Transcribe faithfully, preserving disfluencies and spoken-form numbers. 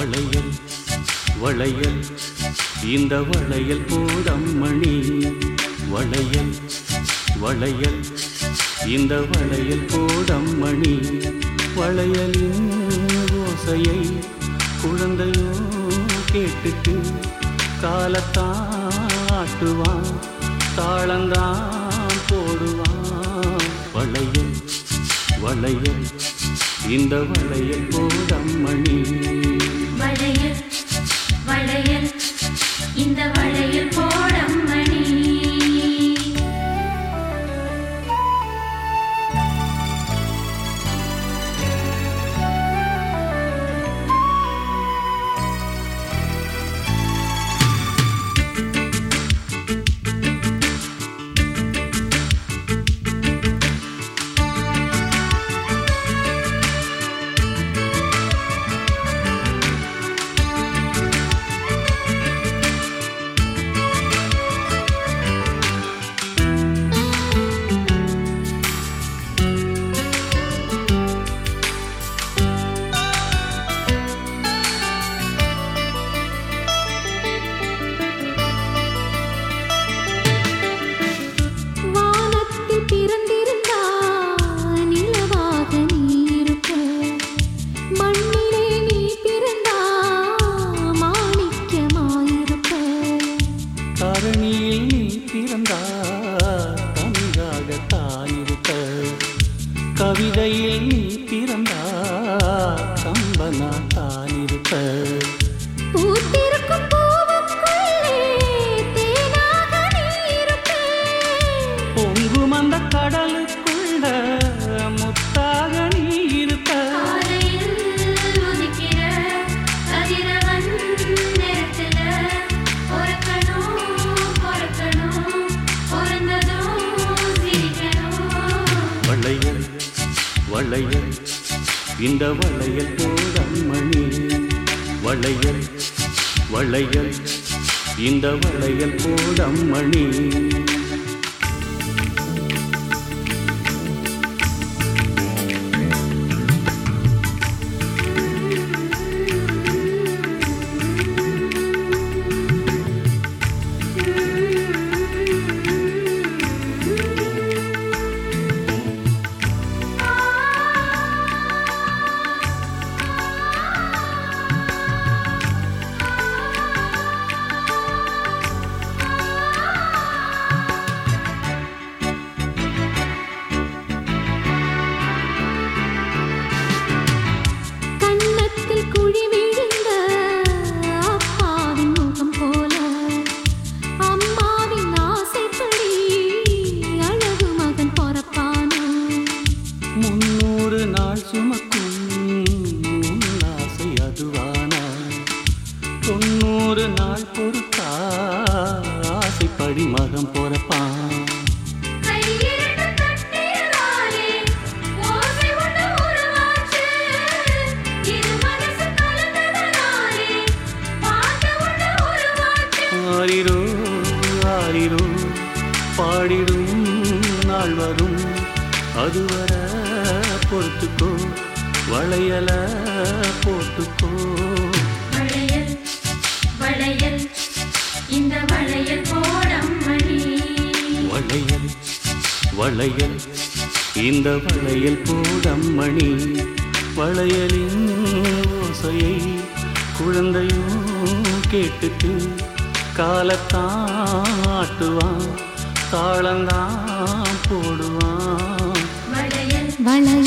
வளையல் வளையல் இந்த வளையல் போடம்மணி வளையல் வளையல் இந்த வளையல் போடம்மணி வளையலின் ஓசையை குழந்தையோ கேட்டுட்டு காலத்தாட்டுவான் தாளந்தான் போடுவான் வளையல் வளையல் இந்த வளையல் போடம்மணி வளையல் வளையல் இந்த வளையல் போடம்மணி தரணியில் நீ பிறந்தால் தமிழாகத்தான் இருக்க கவிதையில் நீ பிறந்தால் கம்பனாத்தான் இருக்க பொங்கும் அந்த கடலுக்குள்ள முத்தாக நீ இருப்ப வளையல் வளையல் இந்த வளையல் போடம்மணி வளையல் வளையல் இந்த வளையல் போடம்மணி தொண்ணூறு நாள் பொறுத்தா ஆசைப்படி மகம் பொறப்பான் ஆரிரோ ஆரிரோ பாடிடும் நாள் வரும் அதுவரை பொறுத்துக்கோ வளையல போட்டுக்கோ வளையல் இந்த வளையல் போடம்மணி வளையல் வளையல் இந்த வளையல் போடம்மணி வளையலின் ஓசையை குழந்தையோ கேட்டுட்டு காலத்தாட்டுவான் தாளந்தான் போடுவான் வளையல் வளையல்